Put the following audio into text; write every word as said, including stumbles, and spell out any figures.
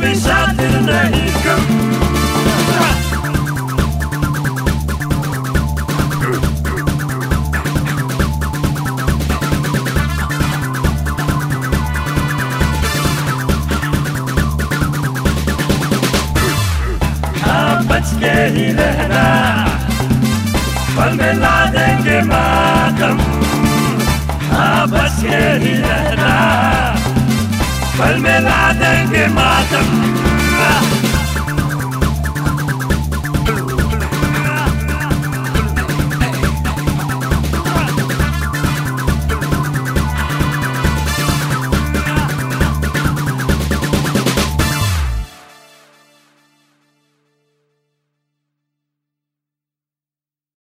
भी शातिर नहीं कम। हाँ बच के ही रहना, पल में ला देंगे मातम। हाँ बच के ही रहना, पल में ला देंगे मातम।